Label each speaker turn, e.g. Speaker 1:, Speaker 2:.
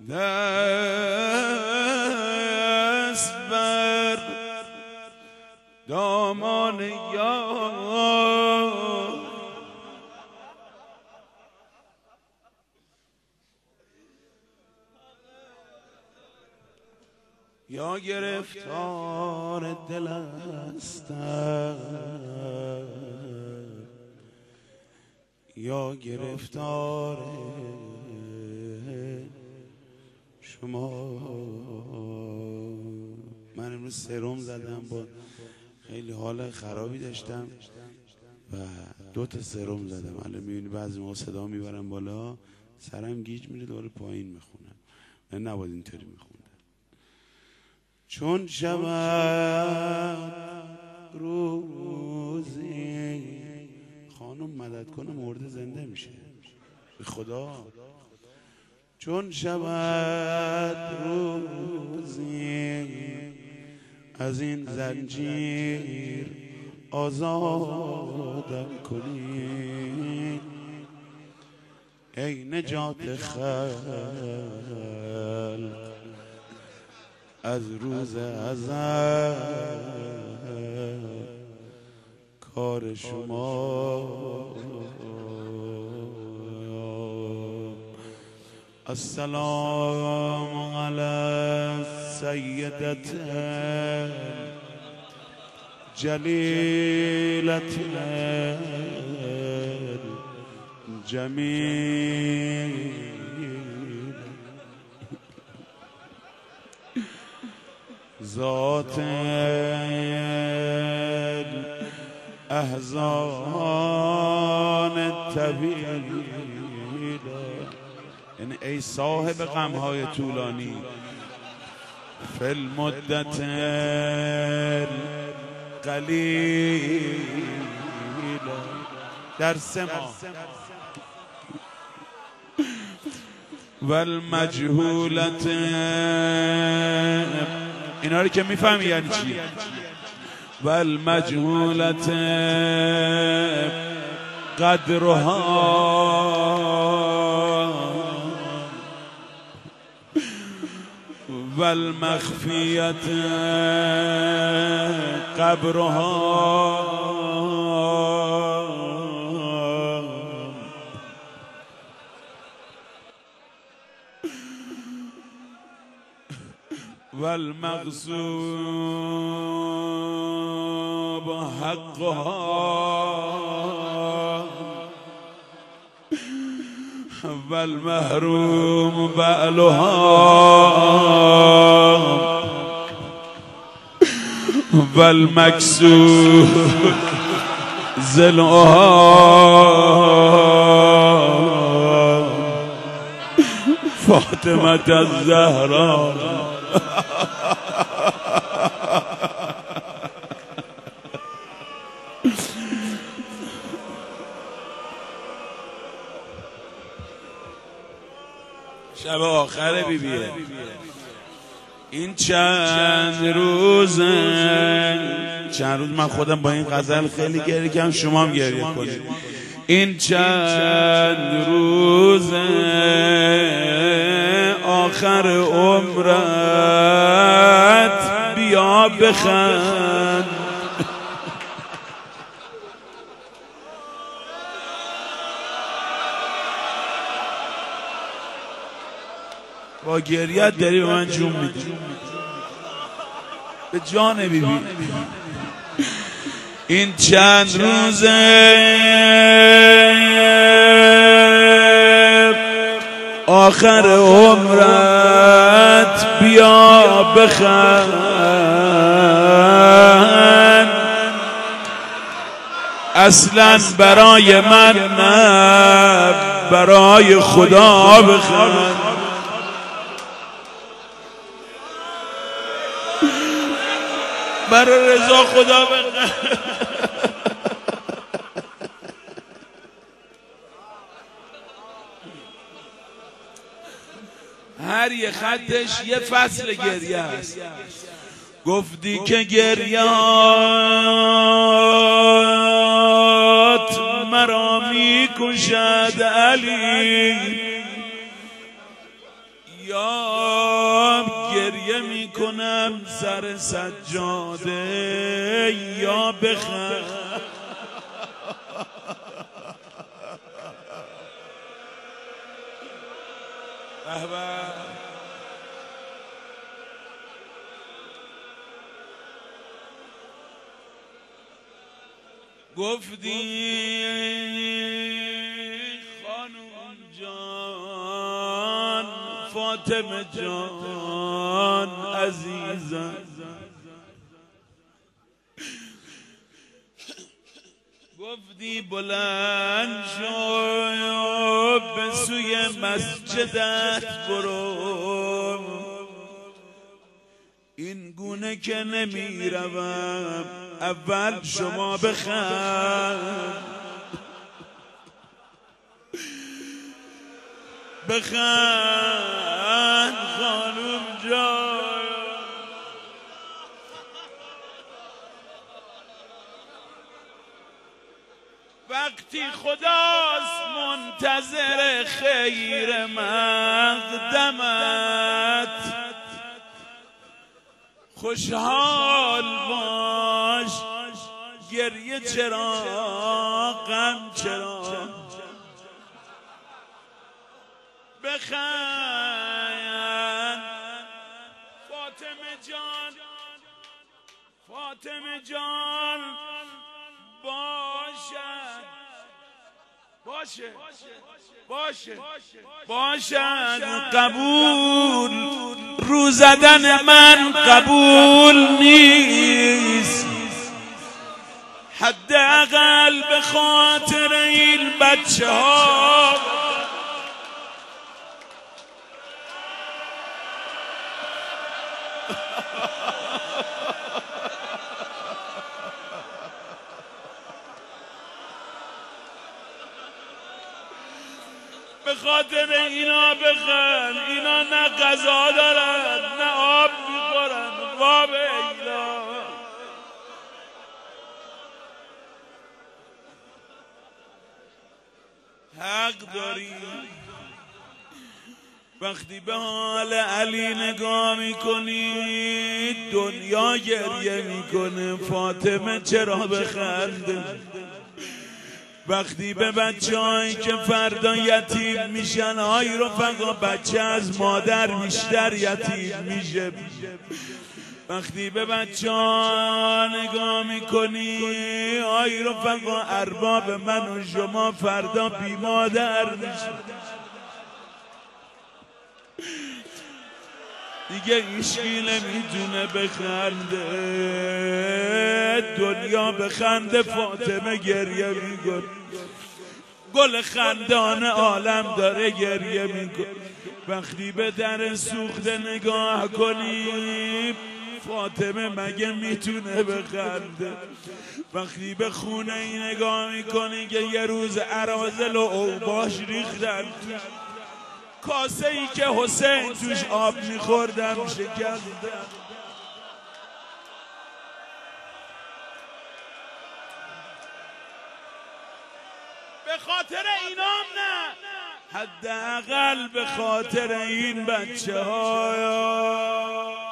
Speaker 1: دست بر دامان یار، یا گرفتار دل هستم یا گرفتار شما. من امروز سرم زدم، با خیلی حال خرابی داشتم و 2 تا سرم زدم. الان میبینی بعضی موقع صدا میبرم بالا، سرم گیج میره دوباره پایین میخونم. من نباید اینطوری میخوندم. چون شود روزی، خانم مدد کنه مرده زنده میشه به خدا. چون شود روزی از این زنجیر آزادم کنی، ای نجات خلق از روز ازل کار شما. السلام علی سیدت جلیلت جمیل، ذات احزان طویل. یعنی ای صاحب غمهای طولانی، فی المدت قلیل، در 3 ماه. والمجهولت، اینا رو که میفهمی یعنی چی. والمجهولت قدرها والمخفیت قبرها، والمغصوب حقها والمحروم بعلها والمكسور ضلعها فاطمة الزهراء. شب آخر بیبیه. این چند روز من خودم با این غزل خیلی گریه کردم، شما هم گریه کنید. این چند روز آخر عمرت بیا بخند، با گریت داری به من جون میدی، به جان بیبی. این چند روزه آخر عمرت بیا بخند، اصلا برای من نه، برای خدا بخند. برای رضا خدا بخند. هر یه خطش یه فصل گریه است. گفتی که گریات مرا می کشد علی، یا گریه میکنم سر سجاده یا بخند. گفتی خانم جان فاطمه جان عزیزم، گفتی بلند شو به سوی مسجدت برو، این گونه که نمی روم اول شما بخند. بخند خانم جان. وقتی خداست منتظر خیر مقدمت، خوشحال باش گریه چرا غم چرا. بخند فاطمه جان، فاطمه جان باشد قبول، رو زدن من قبول نیست، حداقل به خاطر این بچه ها. به خاطر اینا بخند، اینا نه غذا دارن نه آب میخورن. واب اینا حق داری. وقتی به حال علی نگاه میکنی دنیا گریه میکنه، فاطمه چرا بخنده؟ وقتی به بچه‌هایی که فردا یتیم میشن، آی رفقا بچه از مادر بیشتر یتیم میشه. وقتی به بچه‌ها نگاه میکنی آی رفقا ارباب من و شما فردا بی مادر میشه. دیگه هیچکی نمیتونه بخنده، دنیا بخنده فاطمه گریه میکنه. گل خندان عالم داره گریه میکنه. وقتی به در سوخته نگاه کنی فاطمه مگه میتونه بخنده؟ وقتی به خونه ای نگاه میکنی که یه روز اراذل و اوباش ریختن کاسه ای که حسین توش آب میخوردم شکسته. به خاطر اینام نه، حداقل به خاطر این بچه ها.